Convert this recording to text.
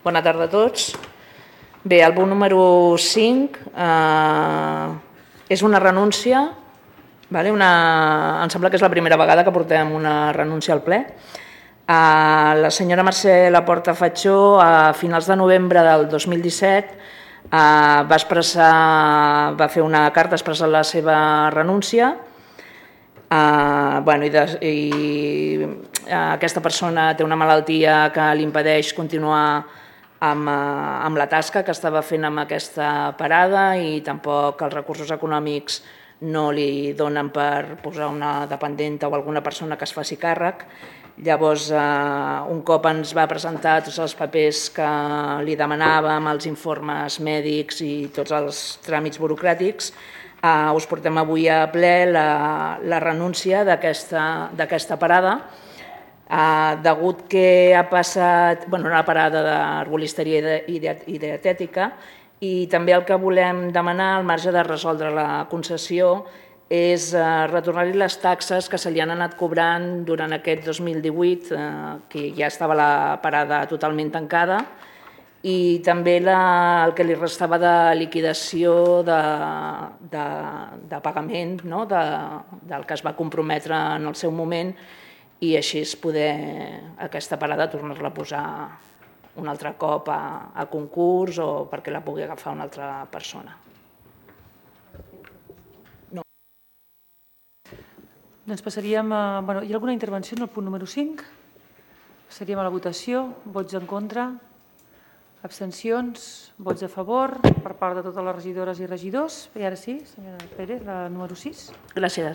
Bona tarda a tots. Bé, el punt número 5 és una renúncia. Em sembla que és la primera vegada que portem una renúncia al ple. La senyora Mercè Laporta Fatxó, a finals de novembre del 2017, va fer una carta expressant la seva renúncia. Aquesta persona té una malaltia que li impedeix continuar amb la tasca que estava fent amb aquesta parada i tampoc els recursos econòmics no li donen per posar una dependenta o alguna persona que es faci càrrec. Llavors, un cop ens va presentar tots els papers que li demanàvem, els informes mèdics i tots els tràmits burocràtics, us portem avui a ple la renúncia d'aquesta parada, degut que ha passat una parada d'herbolisteria i dietètica, i també el que volem demanar, al marge de resoldre la concessió, és retornar-li les taxes que se li han anat cobrant durant aquest 2018, que ja estava la parada totalment tancada, i també el que li restava de liquidació de pagament del que es va comprometre en el seu moment, i així poder aquesta parada tornar-la a posar un altre cop a concurs o perquè la pugui agafar una altra persona. Doncs passaríem a... Hi ha alguna intervenció en el punt número 5? Passaríem a la votació. Vots en contra? Abstencions? Vots a favor per part de totes les regidores i regidors? I ara sí, senyora Pérez, la número 6. Gràcies.